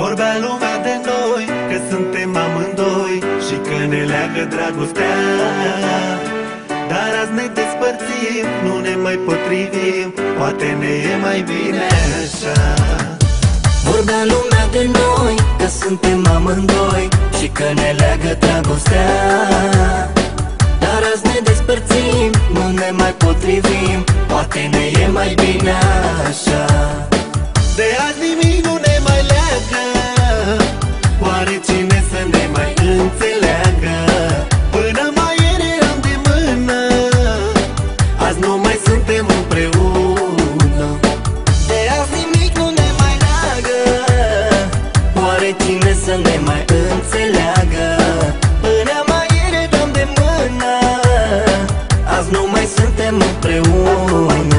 Vorbea lumea de noi, că suntem amândoi și că ne leagă dragostea. Dar azi ne despărțim, nu ne mai potrivim, poate ne e mai bine așa. Vorbea lumea de noi, că suntem amândoi și că ne leagă dragostea. Dar azi ne despărțim, nu ne mai potrivim, poate ne e mai bine așa. De azi nimic nu ne mai leagă, oare cine să ne mai înțeleagă? Până mai ieri eram de mână, azi nu mai suntem împreună. De azi nimic nu ne mai leagă, oare cine să ne mai înțeleagă? Până mai ieri eram de mână, azi nu mai suntem împreună.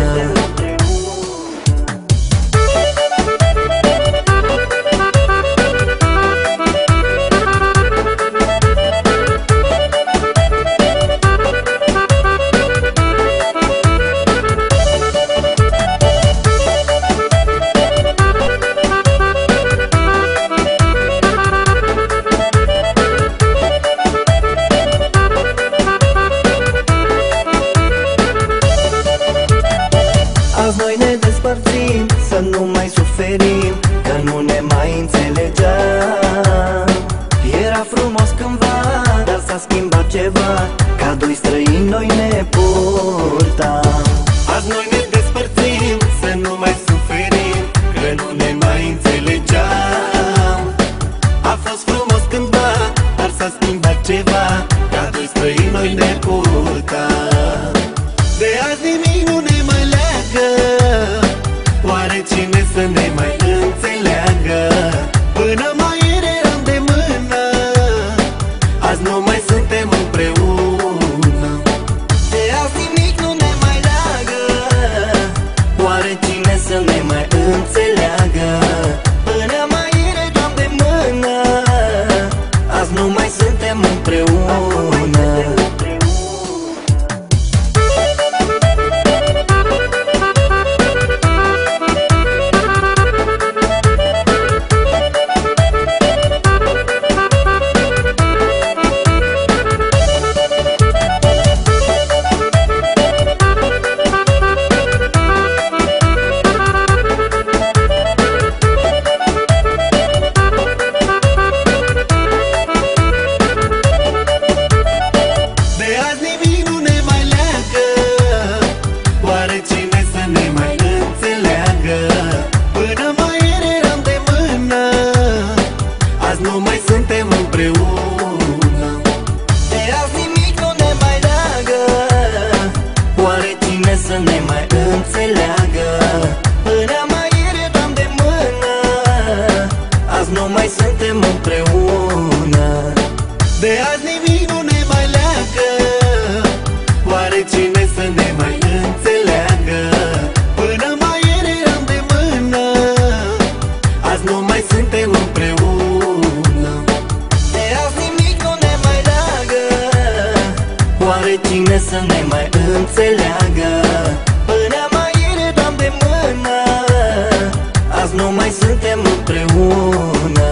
Azi noi ne despărțim, să nu mai suferim, că nu ne mai înțelegeam. Era frumos cândva, dar s-a schimbat ceva, ca doi străini noi ne purtam. Azi noi ne despărțim, să nu mai suferim, că nu ne mai înțelegeam. A fost frumos cândva, dar s-a schimbat ceva, ca doi străini noi ne purtam. De azi nimic nu ne mai leagă, oare cine să ne mai înțeleagă? Până mai ieri eram de mână, azi nu mai suntem împreună. De azi nimic nu ne mai leagă, oare cine să ne mai înțeleagă? Până mai ieri eram de mână, azi nu mai suntem împreună. Nu mai suntem împreună. De azi nimic nu ne mai leagă, oare cine să ne mai înțeleagă? Până mai ieri eram de mână, azi nu mai suntem împreună. De azi nimic nu ne mai leagă, oare cine să ne mai înțeleagă? Până mai ieri eram de mână, azi nu mai suntem împreună. De azi nimic nu ne mai leagă, oare cine să ne mai înțeleagă? Până mai ieri eram de mână, azi nu mai suntem împreună.